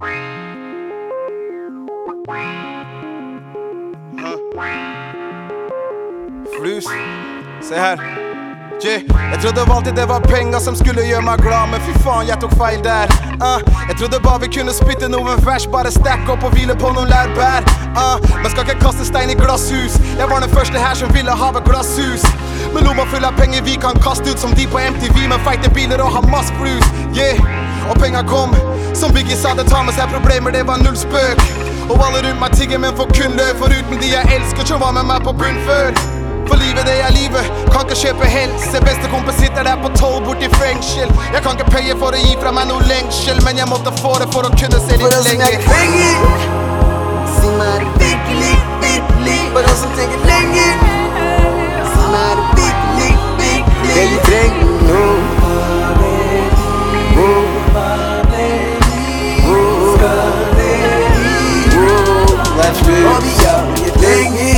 Flus, se her. Jeg trodde alltid det var penger som skulle gjøre meg glad, men fy faen, jeg tok feil der. Jeg trodde bare vi kunne spytte noen vers, bare stack opp og hvile på noen lærbær. Men skal ikke kaste stein i glasshus. Jeg var den første her som ville ha et glasshus. Med lomma full av penger vi kan kaste ut som de på MTV, med feite biler og Hamas-blues. Og penger kom, som Biggie sa, det tar med seg problemer, det var null spøk. Og alle rundt meg tigger, men får kun løp, foruten de jeg elsker, som var med meg på bunn før. For livet det er livet, kan ikke kjøpe helse. Beste kompis sitter der på 12 bort i fengsel. Jeg kan ikke paye for å gi fra meg noe lengsel, men jeg måtte få det for å kunne se litt lenger. For oss som jeg penger, si meg det virkelig, virkelig. For oss som tenker lenger, si meg det virkelig, virkelig. Det vi trenger nå, og vi gjør det lenger.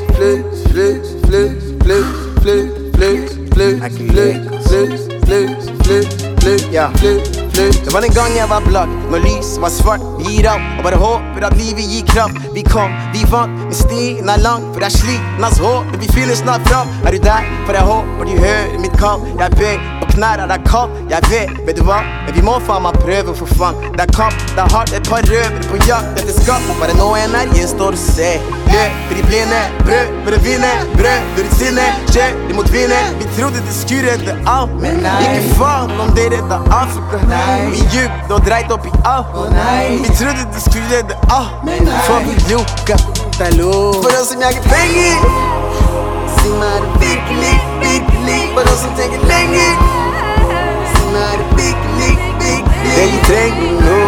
Det var den gang jeg var blakk, når lys var svart. Vi gir av og bare håper at livet gir kraft. Vi kom, vi vant, men stien er lang, for jeg sliten hans hår. Men vi finner snart fram. Er du der? For jeg håper du hører mitt kall. Jeg ber på knær, er det kaldt? Jeg vet du hva? Men vi må faen meg prøve for faen. Det er kamp, det er hardt, et par røvere på jakt etter skatt. Bare nå energien står og ser. Løper i blinde, brød for å vinne. Brød for et sinne, skjer imot vinne. Vi trodde det skulle redde alt, men nei. Ikke faen om det redda Afrika. Vi jugde og dreit opp i alt. Vi trodde det skulle redde alt, for vi lukka det lov. For oss som jager penger, si meg det virkelig, virkelig. For oss som tenker lenger, si meg det virkelig, virkelig. Det vi trenger nå,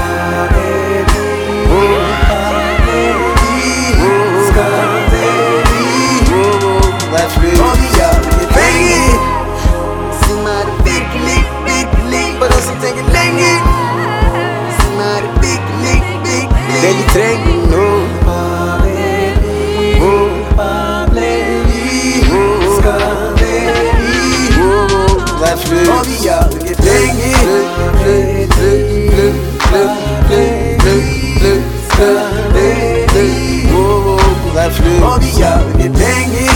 og vi gjør det penger. Si meg det virkelig, virkelig. For oss som tenker lenger, si meg det virkelig, virkelig. Det vi trenger nå, og vi gjør det penger. Og vi gjør det penger.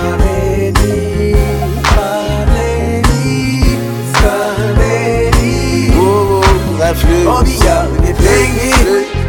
Og vi gjør det penger.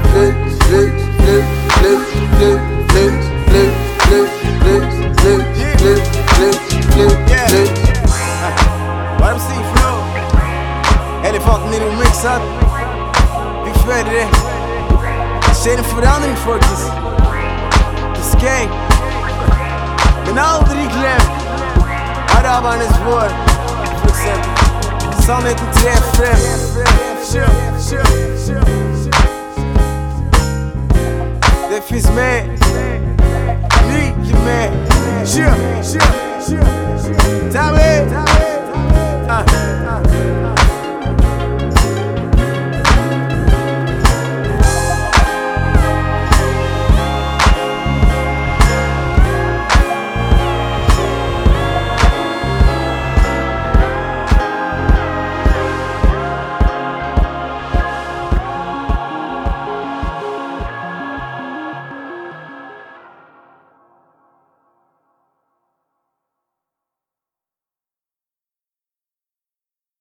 Hva de sier for noe? Elefanten i rommet, ikke sant? Vi føler det. Det skjer en forandring, folkens. Skate, men aldri glem arabernes vår, for eksempel. Sannheten trer frem.